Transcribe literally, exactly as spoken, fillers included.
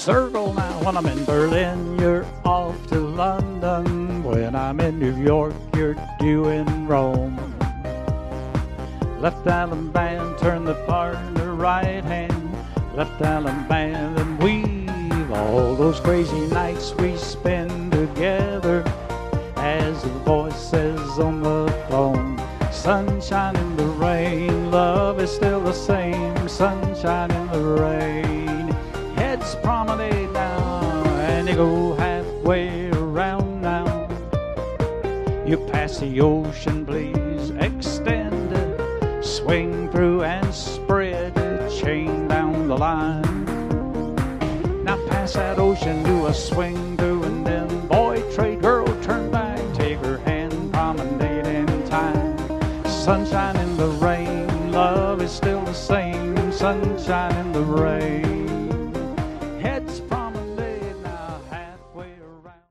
Circle now. When I'm in Berlin, you're off to London. When I'm in New York, you're due in Rome. Left Island band, turn the partner right hand. Left Island band and weave all those crazy nights we spend together. As the voice says on the phone, sunshine in the rain, love is still the same. Sunshine in the rain. Heads promenade now, and you go halfway around now. You pass the ocean, please extend it. Swing through and spread it, chain down the line. Now pass that ocean, do a swing through, and then boy, trade, girl, turn back. Take her hand, promenade in time. Sunshine in the rain, love is still the same. Sunshine in the rain. Heads